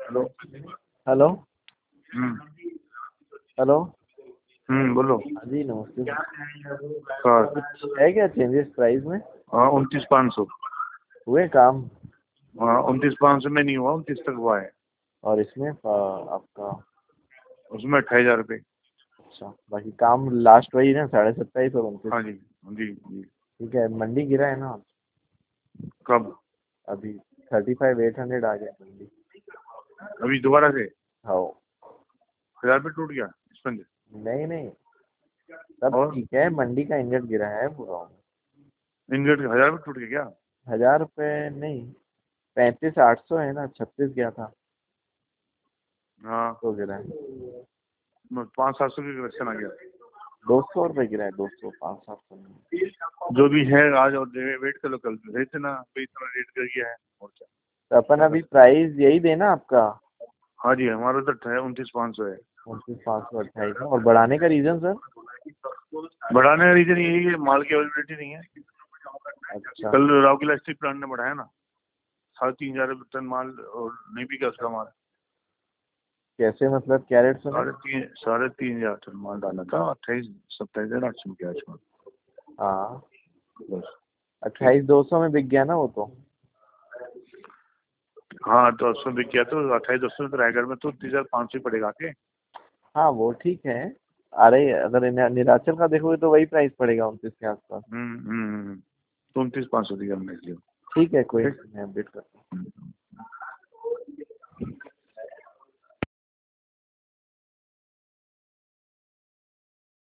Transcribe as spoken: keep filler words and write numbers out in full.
Hello hello hmm hello. हम्म बोलो। हाँ जी नमस्ते सर। कार कुछ है क्या चेंजेस प्राइस में? हाँ उनतीस पाँच सौ। हुए काम? हाँ उनतीस पाँच सौ में नहीं हुआ, उनतीस तक हुआ है। और इसमें आ, आपका? उसमें अट्ठाईस हजार रुपये। अच्छा, बाकी काम लास्ट वही ना, साढ़े सत्ताईस और उनतीस? हाँ जी जी जी। ठीक है, मंडी गिरा है ना कब? अभी? थर्टी फाइव एट हंड्रेड आ गया मंडी। अभी दोबारा से हाँ। हजार रुपये टूट गया स्पंज। नहीं नहीं, सब और ठीक है, मंडी का इंडेक्स गिरा है पूरा। इंगेट हजार रुपये टूट गया क्या? हजार रुपये नहीं, पैंतीस आठ सौ है ना, छत्तीस गया था हाँ तो गिरा है। पाँच सात सौ की कलेक्शन आ गया। दो सौ रुपये गिरा है, दो सौ, पाँच सात सौ नहीं। जो भी है आज और वेट कर लो, कल भेज देना भाई, इतना रेट कर गया है और क्या। तो अपन क्या कर अभी सकते प्राइस यही देना आपका? हैं। हाँ जी हमारा तो है उनतीस पाँच सौ है। उनतीस पाँच सौ अट्ठाईस है। और बढ़ाने का रीजन सर? बढ़ाने का रीजन यही है कि माल की अवेलेबिलिटी नहीं है। अच्छा, कल राउरकेला स्टील प्लांट ने बढ़ाया ना, साढ़े तीन हजार टन माल और नहीं बिका उसका माल। कैसे मतलब क्या रेट सुने? साढ़े तीन साढ़े तीन हजार टन माल डाला था, अट्ठाईस सत्ताईस हजार आठ सौ के आसपास। हाँ, बस ठीक। अट्ठाईस दो सौ में बिक गया ना वो तो। हाँ तो अस्सों बिक गया तो अट्ठाईस दो सौ में तो रायगढ़ में तो तीस हजार पाँच सौ पड़ेगा के। हाँ वो ठीक है। अरे अगर नि- नीलाचल का देखोगे तो वही प्राइस पड़ेगा, उनतीस के आसपास। हम्म हम्म हम्म। तो उनतीस पाँच सौ दिया हमने इसलिए। ठीक है, कोई ठीक। नहीं, मैं अपडेट करता हूँ। हम्म।